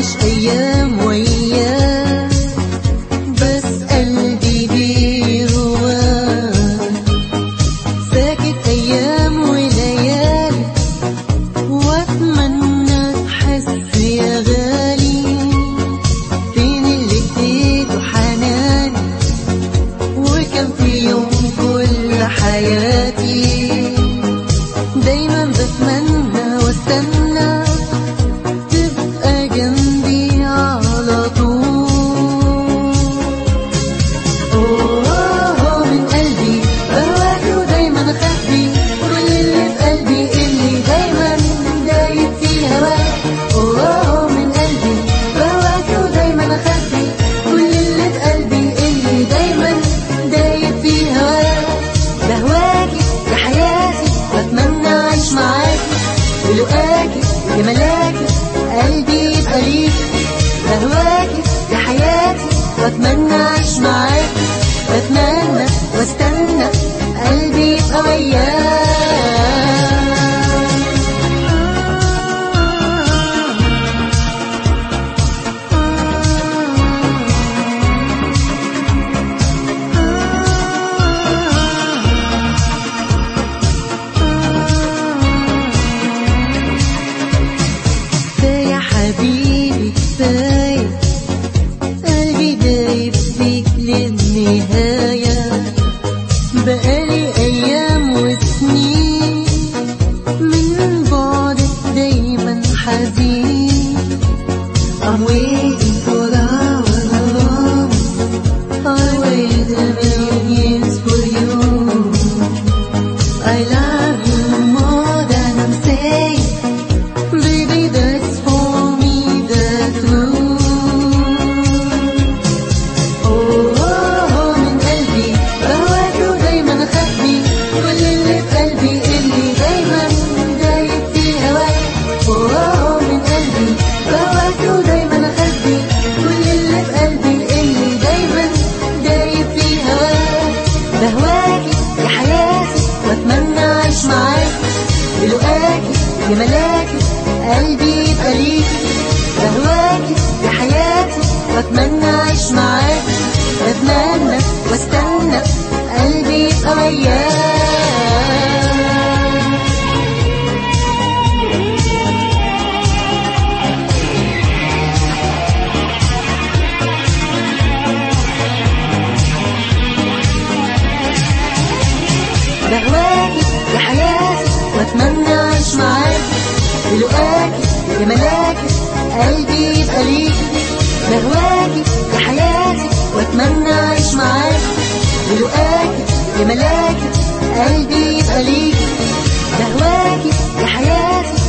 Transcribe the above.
عايش أيام وأيام، بس قلبي بيهواك ساكت أيام وليالي، وأتمنى تحس يا غالي فين اللي اديته حناني، وكان في يوم كل حياتي دايما بتمنى واستنى تبقى جنبي على طول. اوه من قلبي بهواك ودايما اخبي كل اللي في قلبي اللي دايما دايب في هواك. اوه من قلبي بهواك ودايما اخبي كل اللي في قلبي اللي دايما دايب في هواك. بهواكي يا حياتي واتمنى اعيش معاكي بلقاكي جمالاكي قلبي يبقى ليكي. بهواكي يا حياتي واتمنى اعيش معاكي، بتمنى واستنى قلبي يبقى وياك. يا حبيبي كفاية قلبي دايب فيك للنهاية، بقالي أيام وسنين من بعدك دايما حزين. I'm waiting for our love, I wait a million years for you. I love you more than I'm saying, baby that's for me the truth. Oh من قلبي بهواك ودايما اخبي كل اللي في قلبي اللي دايما دايب في هواك. Oh من قلبي بهواك ودايما اخبي كل اللي في قلبي اللي دايما دايب في هواك. بهواكي يا حياتي واتمنى اعيش معاكي بلقاكي جمالاكي قلبي يبقى ليكي. بهواكي يا حياتي واتمنى اعيش معاكي، بتمنى واستنى قلبي يبقى وياك. بهواكي يا حياتي واتمنى اعيش معاكي بلقاكي جمالاكي قلبي يبقى ليكي. بهواكي يا حياتي واتمنى اعيش معاكي بلقاكي جمالاكي قلبي يبقى ليكي. بهواكي يا حياتي